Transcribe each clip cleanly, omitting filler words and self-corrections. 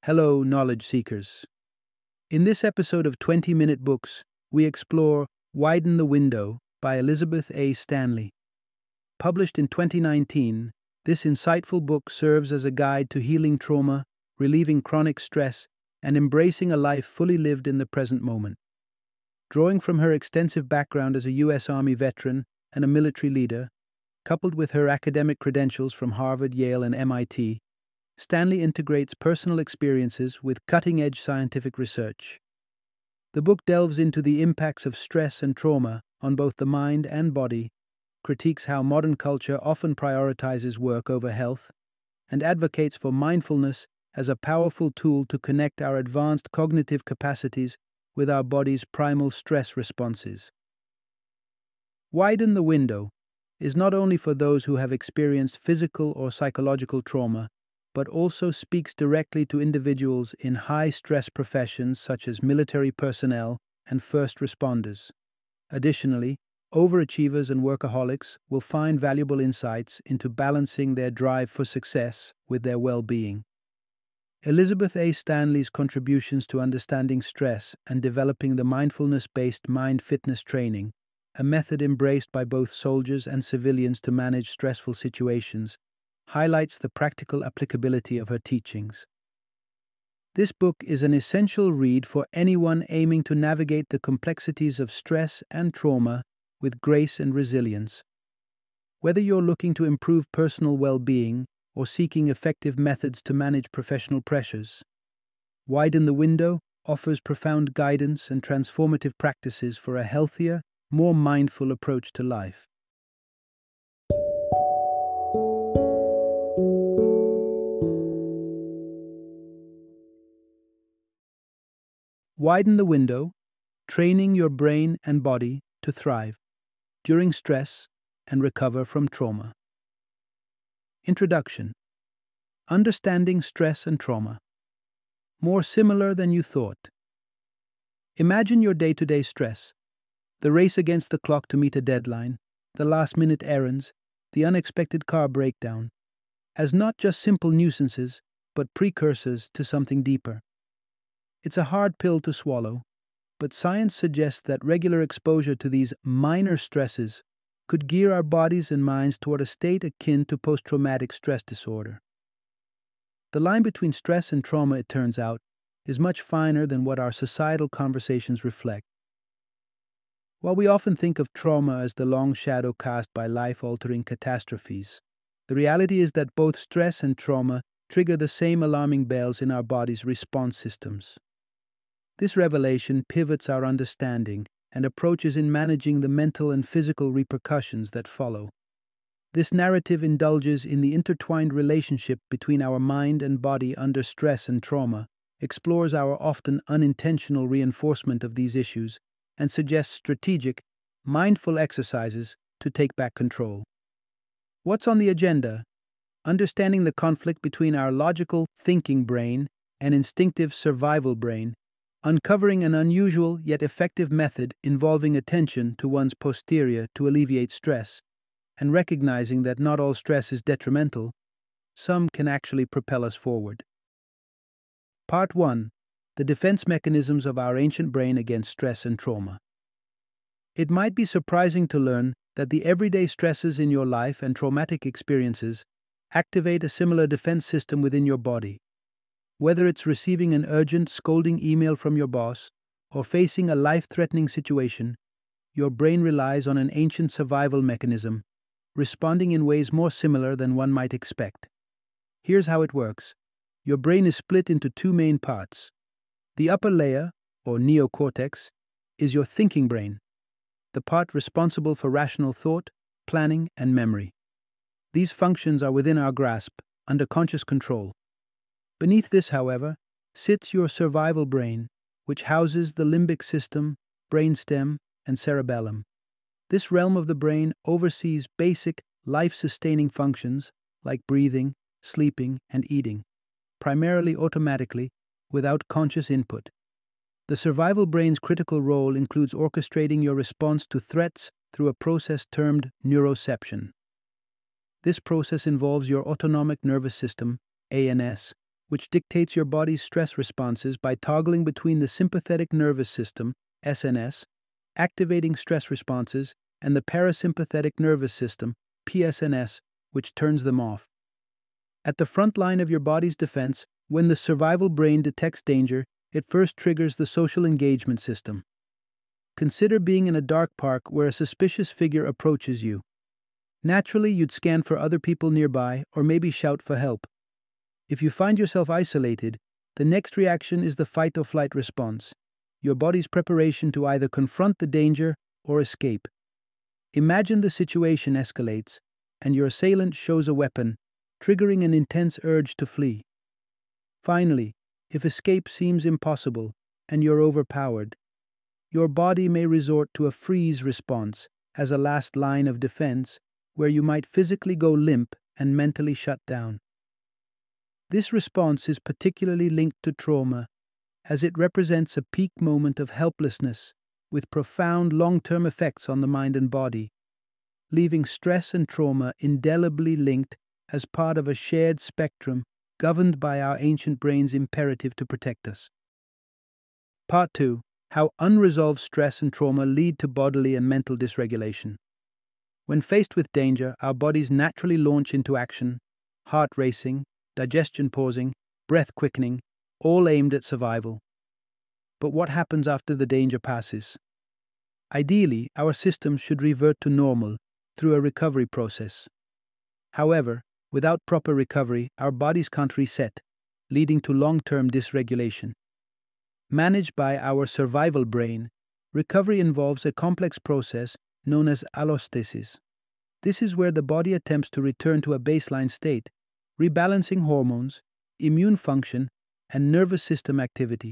Hello, knowledge seekers. In this episode of 20-Minute Books, we explore Widen the Window by Elizabeth A. Stanley. Published in 2019, this insightful book serves as a guide to healing trauma, relieving chronic stress, and embracing a life fully lived in the present moment. Drawing from her extensive background as a U.S. Army veteran and a military leader, coupled with her academic credentials from Harvard, Yale, and MIT, Stanley integrates personal experiences with cutting-edge scientific research. The book delves into the impacts of stress and trauma on both the mind and body, critiques how modern culture often prioritizes work over health, and advocates for mindfulness as a powerful tool to connect our advanced cognitive capacities with our body's primal stress responses. Widen the Window is not only for those who have experienced physical or psychological trauma, but also speaks directly to individuals in high-stress professions such as military personnel and first responders. Additionally, overachievers and workaholics will find valuable insights into balancing their drive for success with their well-being. Elizabeth A. Stanley's contributions to understanding stress and developing the mindfulness-based mind fitness training, a method embraced by both soldiers and civilians to manage stressful situations, highlights the practical applicability of her teachings. This book is an essential read for anyone aiming to navigate the complexities of stress and trauma with grace and resilience. Whether you're looking to improve personal well-being or seeking effective methods to manage professional pressures, Widen the Window offers profound guidance and transformative practices for a healthier, more mindful approach to life. Widen the Window, training your brain and body to thrive during stress and recover from trauma. Introduction. Understanding stress and trauma. More similar than you thought. Imagine your day-to-day stress, the race against the clock to meet a deadline, the last-minute errands, the unexpected car breakdown, as not just simple nuisances, but precursors to something deeper. It's a hard pill to swallow, but science suggests that regular exposure to these minor stresses could gear our bodies and minds toward a state akin to post-traumatic stress disorder. The line between stress and trauma, it turns out, is much finer than what our societal conversations reflect. While we often think of trauma as the long shadow cast by life-altering catastrophes, the reality is that both stress and trauma trigger the same alarming bells in our body's response systems. This revelation pivots our understanding and approaches in managing the mental and physical repercussions that follow. This narrative indulges in the intertwined relationship between our mind and body under stress and trauma, explores our often unintentional reinforcement of these issues, and suggests strategic, mindful exercises to take back control. What's on the agenda? Understanding the conflict between our logical, thinking brain and instinctive survival brain, uncovering an unusual yet effective method involving attention to one's posterior to alleviate stress, and recognizing that not all stress is detrimental, some can actually propel us forward. Part 1. The defense mechanisms of our ancient brain against stress and trauma. It might be surprising to learn that the everyday stresses in your life and traumatic experiences activate a similar defense system within your body. Whether it's receiving an urgent, scolding email from your boss or facing a life-threatening situation, your brain relies on an ancient survival mechanism, responding in ways more similar than one might expect. Here's how it works. Your brain is split into two main parts. The upper layer, or neocortex, is your thinking brain, the part responsible for rational thought, planning, and memory. These functions are within our grasp, under conscious control. Beneath this, however, sits your survival brain, which houses the limbic system, brainstem, and cerebellum. This realm of the brain oversees basic, life-sustaining functions like breathing, sleeping, and eating, primarily automatically, without conscious input. The survival brain's critical role includes orchestrating your response to threats through a process termed neuroception. This process involves your autonomic nervous system, ANS, which dictates your body's stress responses by toggling between the sympathetic nervous system, SNS, activating stress responses, and the parasympathetic nervous system, PSNS, which turns them off. At the front line of your body's defense, when the survival brain detects danger, it first triggers the social engagement system. Consider being in a dark park where a suspicious figure approaches you. Naturally, you'd scan for other people nearby or maybe shout for help. If you find yourself isolated, the next reaction is the fight or flight response, your body's preparation to either confront the danger or escape. Imagine the situation escalates, and your assailant shows a weapon, triggering an intense urge to flee. Finally, if escape seems impossible and you're overpowered, your body may resort to a freeze response as a last line of defense, where you might physically go limp and mentally shut down. This response is particularly linked to trauma, as it represents a peak moment of helplessness with profound long-term effects on the mind and body, leaving stress and trauma indelibly linked as part of a shared spectrum governed by our ancient brain's imperative to protect us. Part 2. How unresolved stress and trauma lead to bodily and mental dysregulation. When faced with danger, our bodies naturally launch into action, heart racing, digestion pausing, breath quickening, all aimed at survival. But what happens after the danger passes? Ideally, our systems should revert to normal through a recovery process. However, without proper recovery, our bodies can't reset, leading to long-term dysregulation. Managed by our survival brain, recovery involves a complex process known as allostasis. This is where the body attempts to return to a baseline state, rebalancing hormones, immune function, and nervous system activity.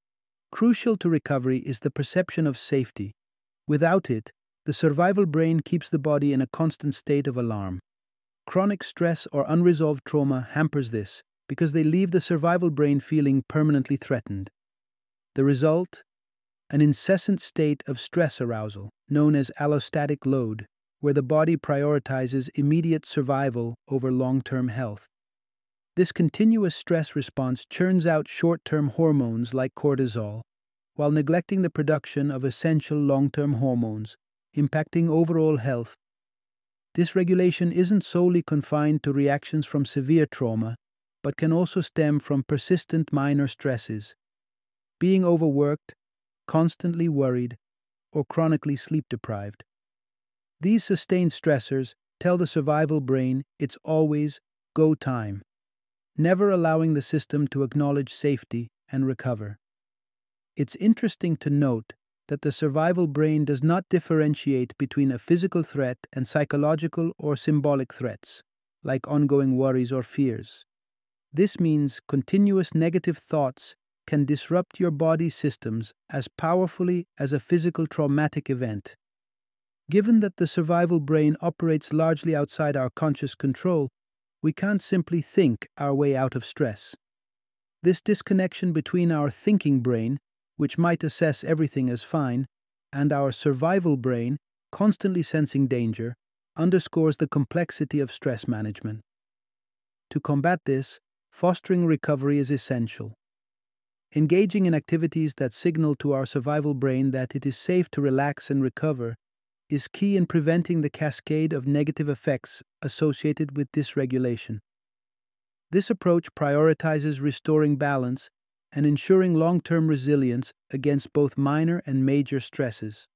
Crucial to recovery is the perception of safety. Without it, the survival brain keeps the body in a constant state of alarm. Chronic stress or unresolved trauma hampers this because they leave the survival brain feeling permanently threatened. The result? An incessant state of stress arousal, known as allostatic load, where the body prioritizes immediate survival over long-term health. This continuous stress response churns out short-term hormones like cortisol, while neglecting the production of essential long-term hormones, impacting overall health. Dysregulation isn't solely confined to reactions from severe trauma, but can also stem from persistent minor stresses. Being overworked, constantly worried, or chronically sleep-deprived. These sustained stressors tell the survival brain it's always go time, never allowing the system to acknowledge safety and recover. It's interesting to note that the survival brain does not differentiate between a physical threat and psychological or symbolic threats, like ongoing worries or fears. This means continuous negative thoughts can disrupt your body's systems as powerfully as a physical traumatic event. Given that the survival brain operates largely outside our conscious control, we can't simply think our way out of stress. This disconnection between our thinking brain, which might assess everything as fine, and our survival brain, constantly sensing danger, underscores the complexity of stress management. To combat this, fostering recovery is essential. Engaging in activities that signal to our survival brain that it is safe to relax and recover is key in preventing the cascade of negative effects associated with dysregulation. This approach prioritizes restoring balance and ensuring long-term resilience against both minor and major stresses.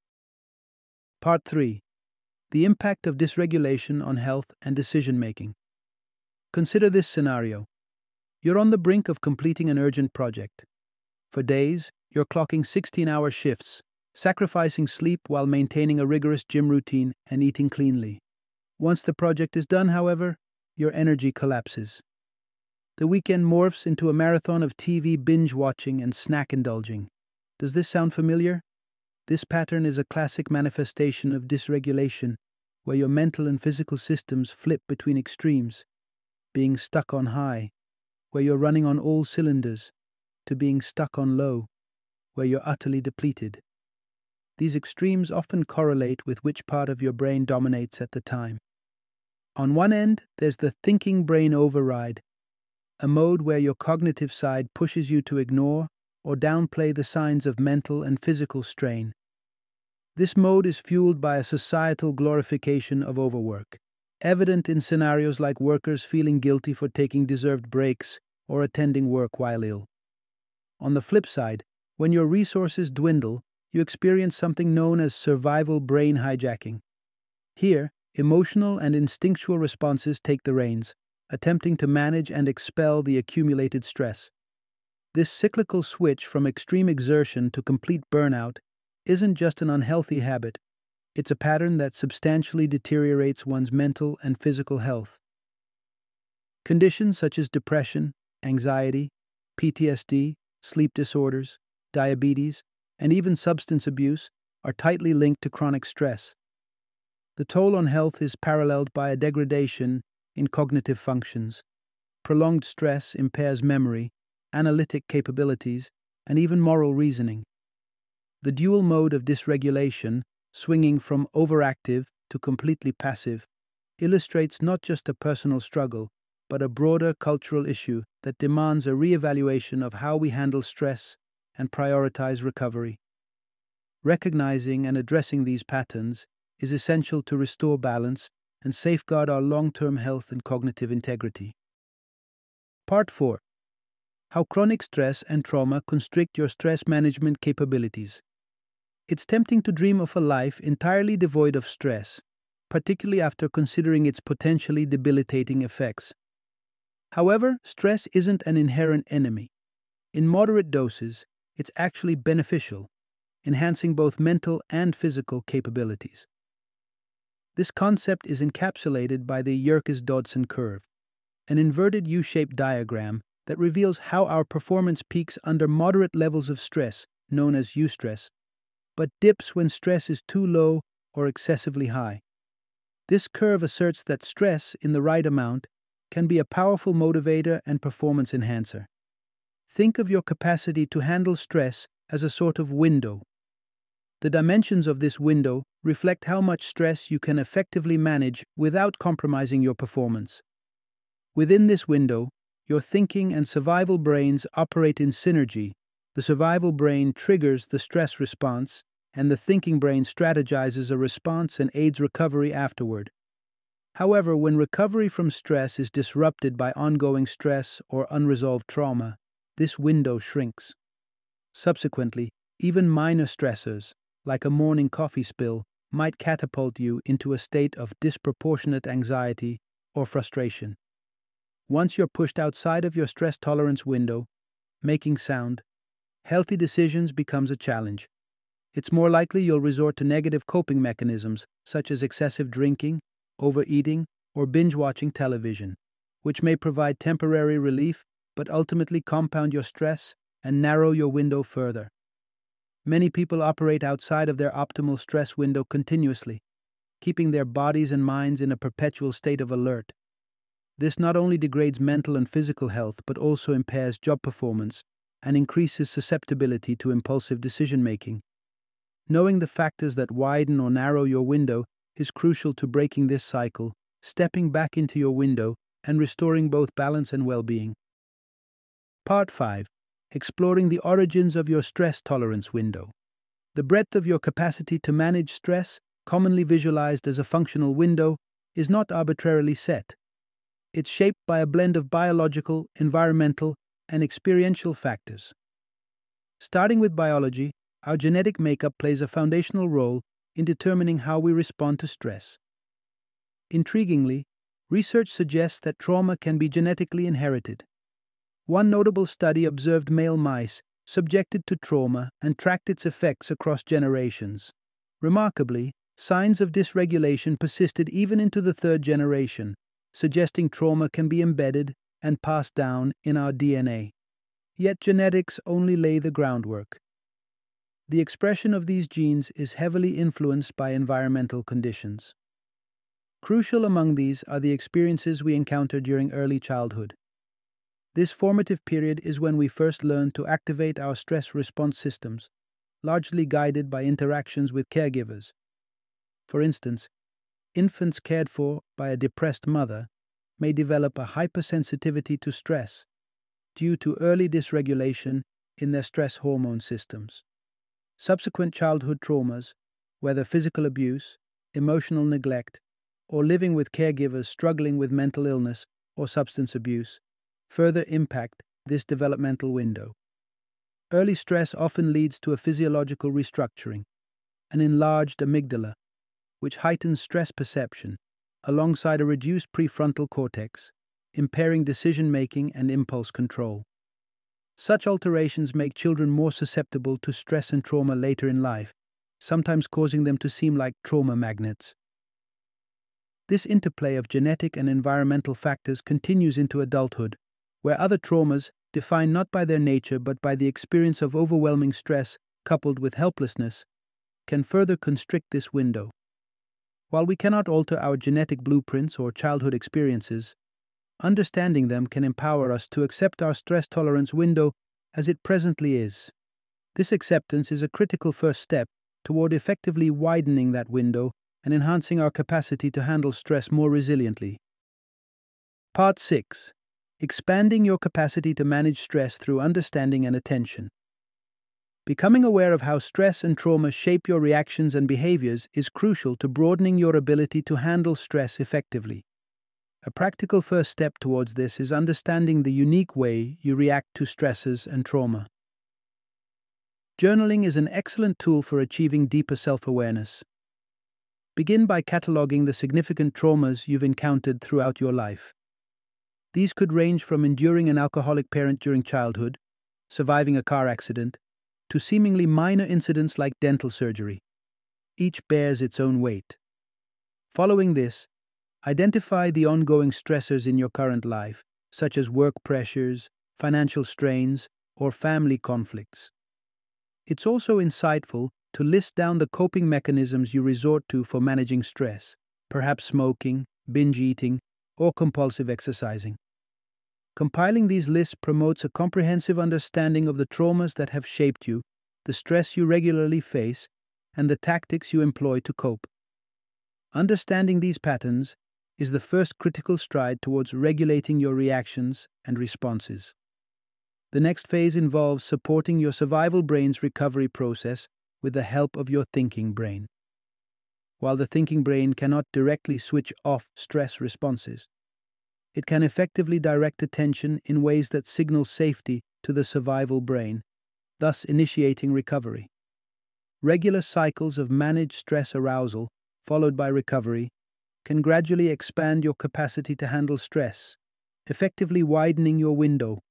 Part 3. The impact of dysregulation on health and decision-making. Consider this scenario. You're on the brink of completing an urgent project. For days, you're clocking 16-hour shifts, sacrificing sleep while maintaining a rigorous gym routine and eating cleanly. Once the project is done, however, your energy collapses. The weekend morphs into a marathon of TV binge-watching and snack indulging. Does this sound familiar? This pattern is a classic manifestation of dysregulation, where your mental and physical systems flip between extremes, being stuck on high, where you're running on all cylinders, to being stuck on low, where you're utterly depleted. These extremes often correlate with which part of your brain dominates at the time. On one end, there's the thinking brain override, a mode where your cognitive side pushes you to ignore or downplay the signs of mental and physical strain. This mode is fueled by a societal glorification of overwork, evident in scenarios like workers feeling guilty for taking deserved breaks or attending work while ill. On the flip side, when your resources dwindle, you experience something known as survival brain hijacking. Here, emotional and instinctual responses take the reins, attempting to manage and expel the accumulated stress. This cyclical switch from extreme exertion to complete burnout isn't just an unhealthy habit, it's a pattern that substantially deteriorates one's mental and physical health. Conditions such as depression, anxiety, PTSD, sleep disorders, diabetes, and even substance abuse are tightly linked to chronic stress. The toll on health is paralleled by a degradation in cognitive functions. Prolonged stress impairs memory, analytic capabilities, and even moral reasoning. The dual mode of dysregulation, swinging from overactive to completely passive, illustrates not just a personal struggle, but a broader cultural issue that demands a re-evaluation of how we handle stress and prioritize recovery. Recognizing and addressing these patterns is essential to restore balance and safeguard our long-term health and cognitive integrity. Part 4. How chronic stress and trauma constrict your stress management capabilities. It's tempting to dream of a life entirely devoid of stress, particularly after considering its potentially debilitating effects. However, stress isn't an inherent enemy. In moderate doses, it's actually beneficial, enhancing both mental and physical capabilities. This concept is encapsulated by the Yerkes-Dodson curve, an inverted U-shaped diagram that reveals how our performance peaks under moderate levels of stress, known as eustress, but dips when stress is too low or excessively high. This curve asserts that stress, in the right amount, can be a powerful motivator and performance enhancer. Think of your capacity to handle stress as a sort of window. The dimensions of this window reflect how much stress you can effectively manage without compromising your performance. Within this window, your thinking and survival brains operate in synergy. The survival brain triggers the stress response, and the thinking brain strategizes a response and aids recovery afterward. However, when recovery from stress is disrupted by ongoing stress or unresolved trauma, this window shrinks. Subsequently, even minor stressors, like a morning coffee spill, might catapult you into a state of disproportionate anxiety or frustration. Once you're pushed outside of your stress tolerance window, making sound, healthy decisions becomes a challenge. It's more likely you'll resort to negative coping mechanisms such as excessive drinking, overeating, or binge-watching television, which may provide temporary relief but ultimately compound your stress and narrow your window further. Many people operate outside of their optimal stress window continuously, keeping their bodies and minds in a perpetual state of alert. This not only degrades mental and physical health but also impairs job performance and increases susceptibility to impulsive decision-making. Knowing the factors that widen or narrow your window is crucial to breaking this cycle, stepping back into your window, and restoring both balance and well-being. Part 5. Exploring the origins of your stress tolerance window. The breadth of your capacity to manage stress, commonly visualized as a functional window, is not arbitrarily set. It's shaped by a blend of biological, environmental, and experiential factors. Starting with biology, our genetic makeup plays a foundational role in determining how we respond to stress. Intriguingly, research suggests that trauma can be genetically inherited. One notable study observed male mice subjected to trauma and tracked its effects across generations. Remarkably, signs of dysregulation persisted even into the third generation, suggesting trauma can be embedded and passed down in our DNA. Yet genetics only lay the groundwork. The expression of these genes is heavily influenced by environmental conditions. Crucial among these are the experiences we encounter during early childhood. This formative period is when we first learn to activate our stress response systems, largely guided by interactions with caregivers. For instance, infants cared for by a depressed mother may develop a hypersensitivity to stress, due to early dysregulation in their stress hormone systems. Subsequent childhood traumas, whether physical abuse, emotional neglect, or living with caregivers struggling with mental illness or substance abuse, further impact this developmental window. Early stress often leads to a physiological restructuring, an enlarged amygdala, which heightens stress perception, alongside a reduced prefrontal cortex, impairing decision-making and impulse control. Such alterations make children more susceptible to stress and trauma later in life, sometimes causing them to seem like trauma magnets. This interplay of genetic and environmental factors continues into adulthood, where other traumas, defined not by their nature but by the experience of overwhelming stress coupled with helplessness, can further constrict this window. While we cannot alter our genetic blueprints or childhood experiences, understanding them can empower us to accept our stress tolerance window as it presently is. This acceptance is a critical first step toward effectively widening that window and enhancing our capacity to handle stress more resiliently. Part 6. Expanding your capacity to manage stress through understanding and attention. Becoming aware of how stress and trauma shape your reactions and behaviors is crucial to broadening your ability to handle stress effectively. A practical first step towards this is understanding the unique way you react to stresses and trauma. Journaling is an excellent tool for achieving deeper self-awareness. Begin by cataloging the significant traumas you've encountered throughout your life. These could range from enduring an alcoholic parent during childhood, surviving a car accident, to seemingly minor incidents like dental surgery. Each bears its own weight. Following this, identify the ongoing stressors in your current life, such as work pressures, financial strains, or family conflicts. It's also insightful to list down the coping mechanisms you resort to for managing stress, perhaps smoking, binge eating, or compulsive exercising. Compiling these lists promotes a comprehensive understanding of the traumas that have shaped you, the stress you regularly face, and the tactics you employ to cope. Understanding these patterns is the first critical stride towards regulating your reactions and responses. The next phase involves supporting your survival brain's recovery process with the help of your thinking brain. While the thinking brain cannot directly switch off stress responses, it can effectively direct attention in ways that signal safety to the survival brain, thus initiating recovery. Regular cycles of managed stress arousal, followed by recovery, can gradually expand your capacity to handle stress, effectively widening your window.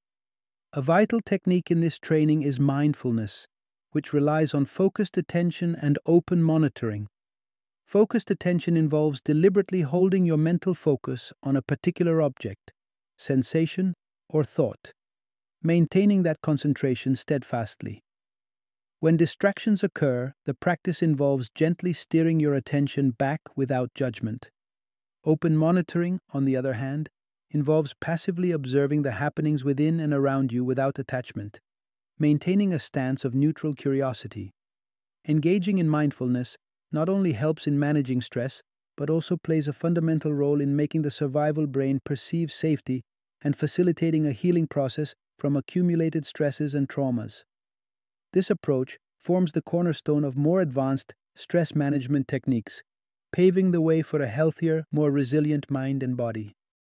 A vital technique in this training is mindfulness, which relies on focused attention and open monitoring. Focused attention involves deliberately holding your mental focus on a particular object, sensation, or thought, maintaining that concentration steadfastly. When distractions occur, the practice involves gently steering your attention back without judgment. Open monitoring, on the other hand, involves passively observing the happenings within and around you without attachment, maintaining a stance of neutral curiosity. Engaging in mindfulness not only helps in managing stress, but also plays a fundamental role in making the survival brain perceive safety and facilitating a healing process from accumulated stresses and traumas. This approach forms the cornerstone of more advanced stress management techniques, paving the way for a healthier, more resilient mind and body.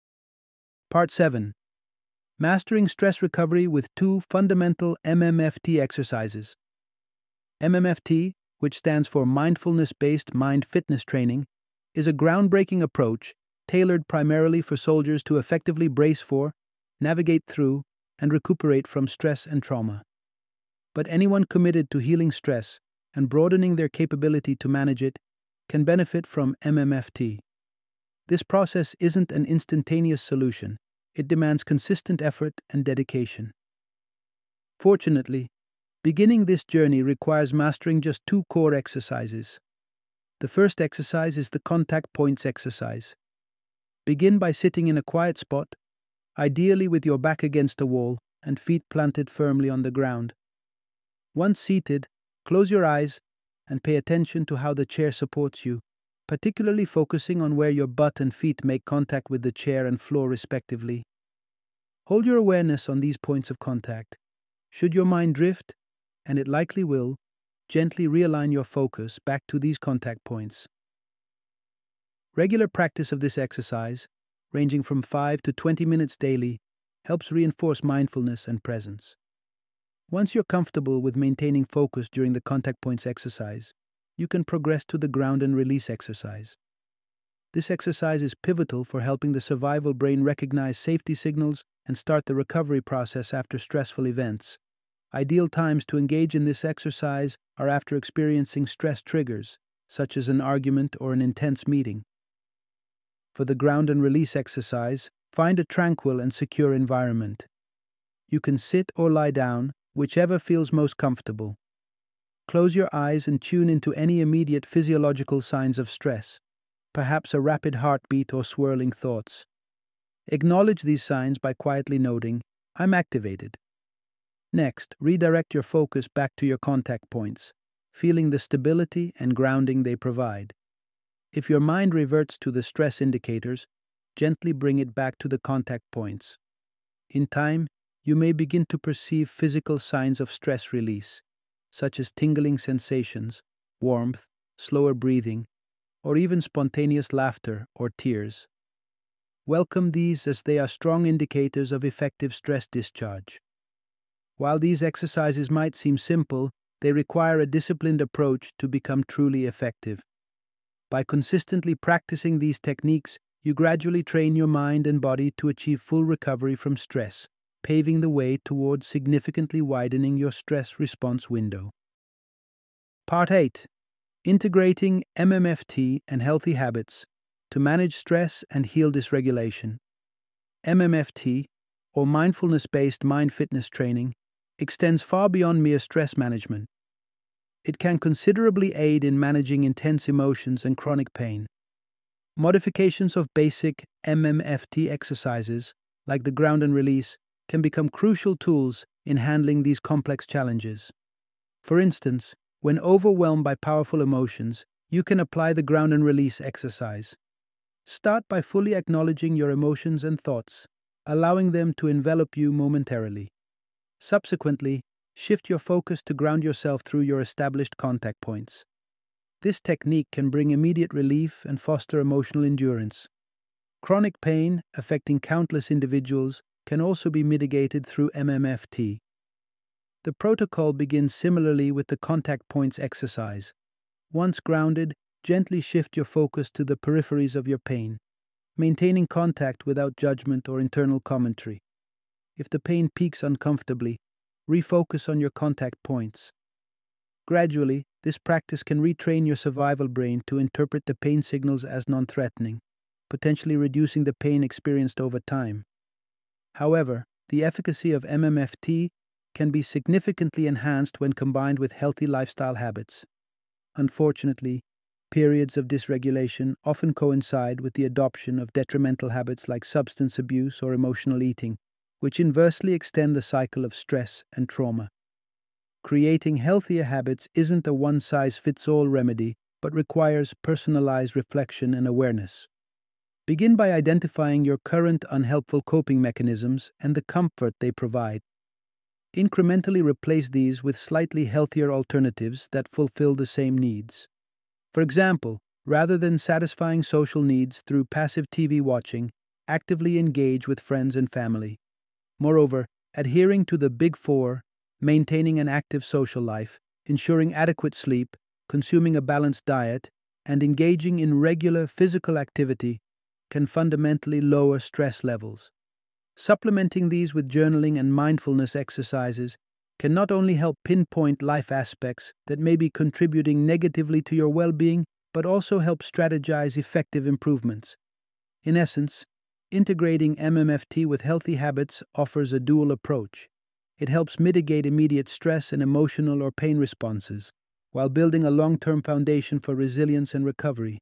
Part 7. Mastering stress recovery with 2 fundamental MMFT exercises. MMFT, which stands for Mindfulness-Based Mind Fitness Training, is a groundbreaking approach tailored primarily for soldiers to effectively brace for, navigate through, and recuperate from stress and trauma. But anyone committed to healing stress and broadening their capability to manage it can benefit from MMFT. This process isn't an instantaneous solution. It demands consistent effort and dedication. Fortunately, beginning this journey requires mastering just 2 core exercises. The first exercise is the contact points exercise. Begin by sitting in a quiet spot, ideally with your back against a wall and feet planted firmly on the ground. Once seated, close your eyes and pay attention to how the chair supports you, particularly focusing on where your butt and feet make contact with the chair and floor respectively. Hold your awareness on these points of contact. Should your mind drift, and it likely will, gently realign your focus back to these contact points. Regular practice of this exercise, ranging from 5 to 20 minutes daily, helps reinforce mindfulness and presence. Once you're comfortable with maintaining focus during the contact points exercise, you can progress to the ground and release exercise. This exercise is pivotal for helping the survival brain recognize safety signals and start the recovery process after stressful events. Ideal times to engage in this exercise are after experiencing stress triggers, such as an argument or an intense meeting. For the ground and release exercise, find a tranquil and secure environment. You can sit or lie down, whichever feels most comfortable. Close your eyes and tune into any immediate physiological signs of stress, perhaps a rapid heartbeat or swirling thoughts. Acknowledge these signs by quietly noting, "I'm activated." Next, redirect your focus back to your contact points, feeling the stability and grounding they provide. If your mind reverts to the stress indicators, gently bring it back to the contact points. In time, you may begin to perceive physical signs of stress release, such as tingling sensations, warmth, slower breathing, or even spontaneous laughter or tears. Welcome these as they are strong indicators of effective stress discharge. While these exercises might seem simple, they require a disciplined approach to become truly effective. By consistently practicing these techniques, you gradually train your mind and body to achieve full recovery from stress, paving the way towards significantly widening your stress response window. Part 8. Integrating MMFT and healthy habits to manage stress and heal dysregulation. MMFT, or mindfulness-based mind fitness training, extends far beyond mere stress management. It can considerably aid in managing intense emotions and chronic pain. Modifications of basic MMFT exercises, like the ground and release, can become crucial tools in handling these complex challenges. For instance, when overwhelmed by powerful emotions, you can apply the ground and release exercise. Start by fully acknowledging your emotions and thoughts, allowing them to envelop you momentarily. Subsequently, shift your focus to ground yourself through your established contact points. This technique can bring immediate relief and foster emotional endurance. Chronic pain, affecting countless individuals, can also be mitigated through MMFT. The protocol begins similarly with the contact points exercise. Once grounded, gently shift your focus to the peripheries of your pain, maintaining contact without judgment or internal commentary. If the pain peaks uncomfortably, refocus on your contact points. Gradually, this practice can retrain your survival brain to interpret the pain signals as non-threatening, potentially reducing the pain experienced over time. However, the efficacy of MMFT can be significantly enhanced when combined with healthy lifestyle habits. Unfortunately, periods of dysregulation often coincide with the adoption of detrimental habits like substance abuse or emotional eating, which inversely extend the cycle of stress and trauma. Creating healthier habits isn't a one-size-fits-all remedy, but requires personalized reflection and awareness. Begin by identifying your current unhelpful coping mechanisms and the comfort they provide. Incrementally replace these with slightly healthier alternatives that fulfill the same needs. For example, rather than satisfying social needs through passive TV watching, actively engage with friends and family. Moreover, adhering to the Big Four, maintaining an active social life, ensuring adequate sleep, consuming a balanced diet, and engaging in regular physical activity can fundamentally lower stress levels. Supplementing these with journaling and mindfulness exercises can not only help pinpoint life aspects that may be contributing negatively to your well-being, but also help strategize effective improvements. In essence, integrating MMFT with healthy habits offers a dual approach. It helps mitigate immediate stress and emotional or pain responses, while building a long-term foundation for resilience and recovery.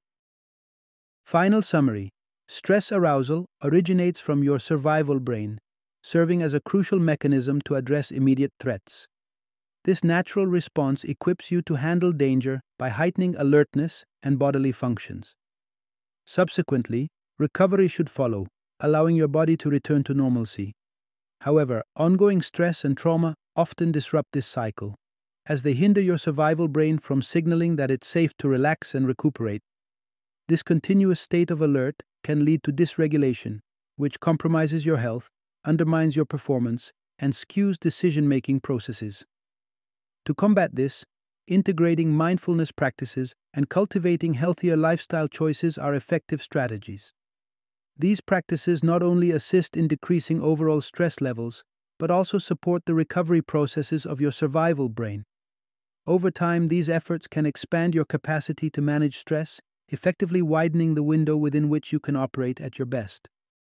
Final summary: stress arousal originates from your survival brain, serving as a crucial mechanism to address immediate threats. This natural response equips you to handle danger by heightening alertness and bodily functions. Subsequently, recovery should follow, allowing your body to return to normalcy. However, ongoing stress and trauma often disrupt this cycle, as they hinder your survival brain from signaling that it's safe to relax and recuperate. This continuous state of alert can lead to dysregulation, which compromises your health, undermines your performance, and skews decision-making processes. To combat this, integrating mindfulness practices and cultivating healthier lifestyle choices are effective strategies. These practices not only assist in decreasing overall stress levels, but also support the recovery processes of your survival brain. Over time, these efforts can expand your capacity to manage stress, effectively widening the window within which you can operate at your best.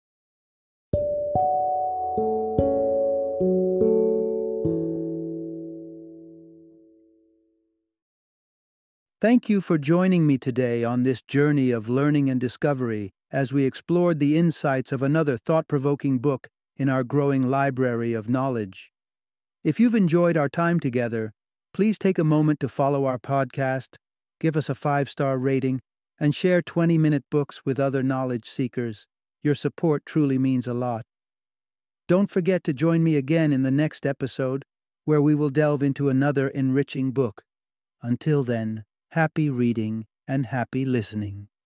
Thank you for joining me today on this journey of learning and discovery as we explored the insights of another thought-provoking book in our growing library of knowledge. If you've enjoyed our time together, please take a moment to follow our podcast, give us a 5-star rating, and share 20-minute books with other knowledge seekers. Your support truly means a lot. Don't forget to join me again in the next episode, where we will delve into another enriching book. Until then, happy reading and happy listening.